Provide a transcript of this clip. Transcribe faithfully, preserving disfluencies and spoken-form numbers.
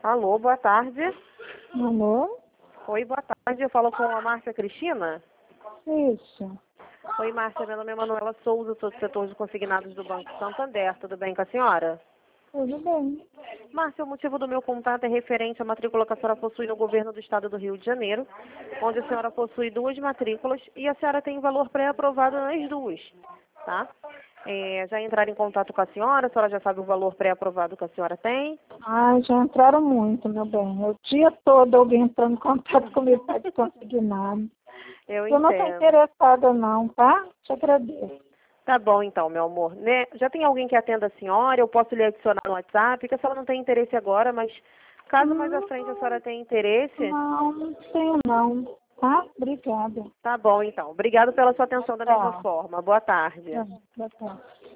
Alô, boa tarde. Alô? Oi, boa tarde. Eu falo com a Márcia Cristina. Isso. Oi, Márcia. Meu nome é Manuela Souza, sou do setor de consignados do Banco Santander. Tudo bem com a senhora? Tudo bem. Márcia, o motivo do meu contato é referente à matrícula que a senhora possui no governo do estado do Rio de Janeiro, onde a senhora possui duas matrículas e a senhora tem valor pré-aprovado nas duas, tá? É, já entraram em contato com a senhora? A senhora já sabe o valor pré-aprovado que a senhora tem? Ai, já entraram muito, meu bem. O dia todo alguém entrando em contato comigo para consignado. Eu Eu não estou entendo. interessada não, tá? Te agradeço. Tá bom, então, meu amor. Né? Já tem alguém que atenda a senhora? Eu posso lhe adicionar no WhatsApp, porque a senhora não tem interesse agora, mas caso mais à frente a senhora tenha interesse, Não, não tenho não, tá? Obrigada. tá bom, então. Obrigado pela sua atenção da mesma Tá. forma. Boa tarde. Tá. Boa tarde.